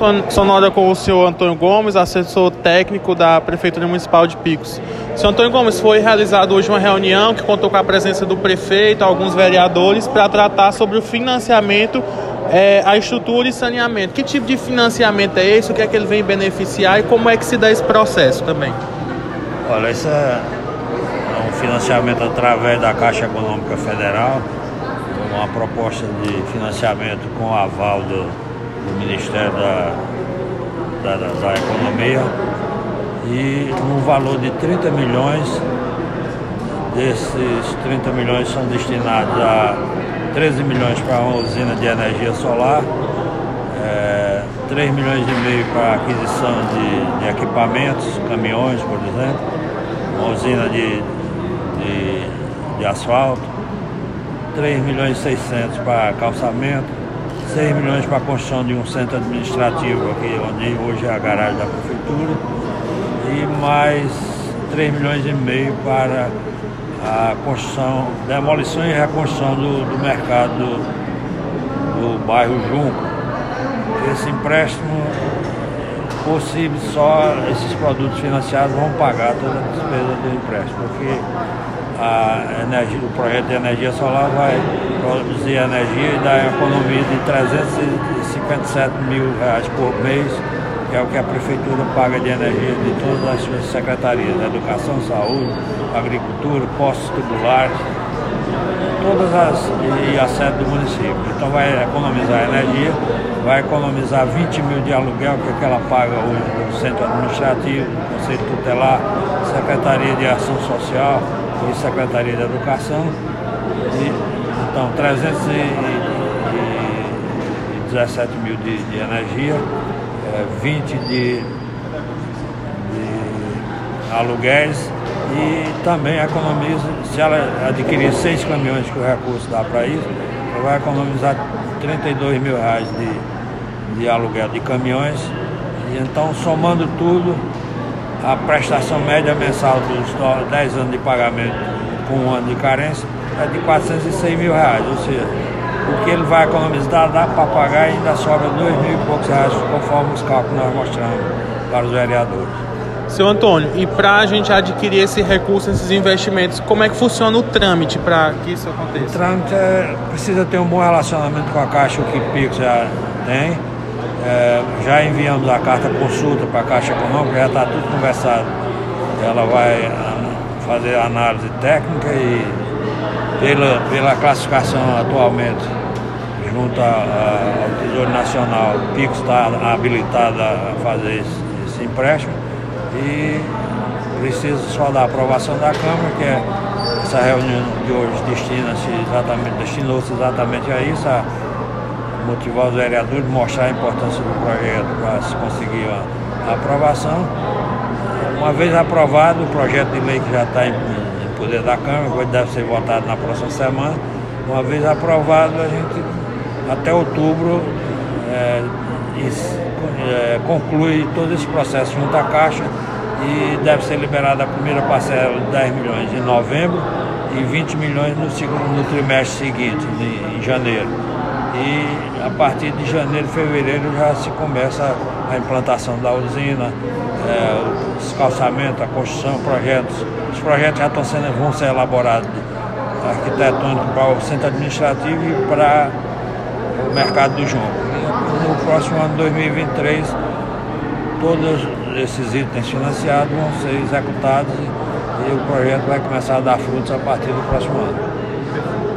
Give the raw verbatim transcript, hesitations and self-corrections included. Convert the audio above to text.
Sonora com o senhor Antônio Gomes, assessor técnico da Prefeitura Municipal de Picos. Senhor Antônio Gomes, foi realizada hoje uma reunião que contou com a presença do prefeito, alguns vereadores, para tratar sobre o financiamento, é, a estrutura e saneamento. Que tipo de financiamento é esse? O que é que ele vem beneficiar e como é que se dá esse processo também? Olha, isso é um financiamento através da Caixa Econômica Federal, uma proposta de financiamento com aval do, do Ministério da, da, da, da Economia, e no valor de trinta milhões. Desses trinta milhões são destinados a treze milhões para uma usina de energia solar, é, três milhões e meio para aquisição de, de equipamentos, caminhões, por exemplo, uma usina de, de, de asfalto, três milhões e seiscentos para calçamento, seis milhões para a construção de um centro administrativo aqui, onde hoje é a garagem da prefeitura, e mais três milhões e meio para a construção, demolição e reconstrução do, do mercado do, do bairro Junco. Esse empréstimo, possível, só esses produtos financiados vão pagar toda a despesa do empréstimo, porque a energia, o projeto de energia solar vai produzir energia e dar economia de trezentos e cinquenta e sete mil reais por mês, que é o que a prefeitura paga de energia de todas as suas secretarias, Educação, Saúde, Agricultura, postos tubulares, todas as e a sede do município. Então vai economizar energia, vai economizar vinte mil de aluguel, que é que ela paga hoje no Centro Administrativo, Conselho Tutelar, Secretaria de Ação Social e Secretaria de Educação. E, então, trezentos e dezessete mil de, de energia, vinte de, de aluguéis, e também economiza, se ela adquirir seis caminhões, que o recurso dá para isso, ela vai economizar trinta e dois mil reais de, de aluguel de caminhões. E então, somando tudo, a prestação média mensal dos dez anos de pagamento com um ano de carência é de quatrocentos e seis mil reais, ou seja, o que ele vai economizar dá para pagar e ainda sobra dois mil e poucos reais, conforme os cálculos que nós mostramos para os vereadores. Seu Antônio, e para a gente adquirir esse recurso, esses investimentos, como é que funciona o trâmite para que isso aconteça? O trâmite é, precisa ter um bom relacionamento com a Caixa, o que Picos já tem. É, já enviamos a carta consulta para a Caixa Econômica, já está tudo conversado. Ela vai fazer a análise técnica e pela, pela classificação atualmente junto a, a, ao Tesouro Nacional, o Picos está habilitado a fazer esse, esse empréstimo, e precisa só da aprovação da Câmara, que é essa reunião de hoje destina-se exatamente, destinou-se exatamente a isso, a motivar os vereadores, mostrar a importância do projeto para se conseguir a, a aprovação. Uma vez aprovado, o projeto de lei que já está em, em poder da Câmara, que deve ser votado na próxima semana, uma vez aprovado, a gente até outubro é, is, é, conclui todo esse processo junto à Caixa, e deve ser liberada a primeira parcela de dez milhões em novembro e vinte milhões no, segundo, no trimestre seguinte, em, em janeiro. E a partir de janeiro, fevereiro já se começa a implantação da usina, é, os calçamentos, a construção, projetos. Os projetos já estão sendo, vão ser elaborados arquitetônicos para o centro administrativo e para o mercado do Junco. No próximo ano, dois mil e vinte e três, todos esses itens financiados vão ser executados e, e o projeto vai começar a dar frutos a partir do próximo ano.